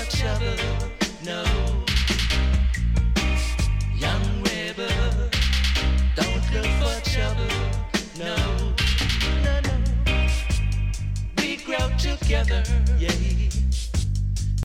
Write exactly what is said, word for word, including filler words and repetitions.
trouble, no. Young rebel, don't look for trouble, no. No, no. We grow together, yeah.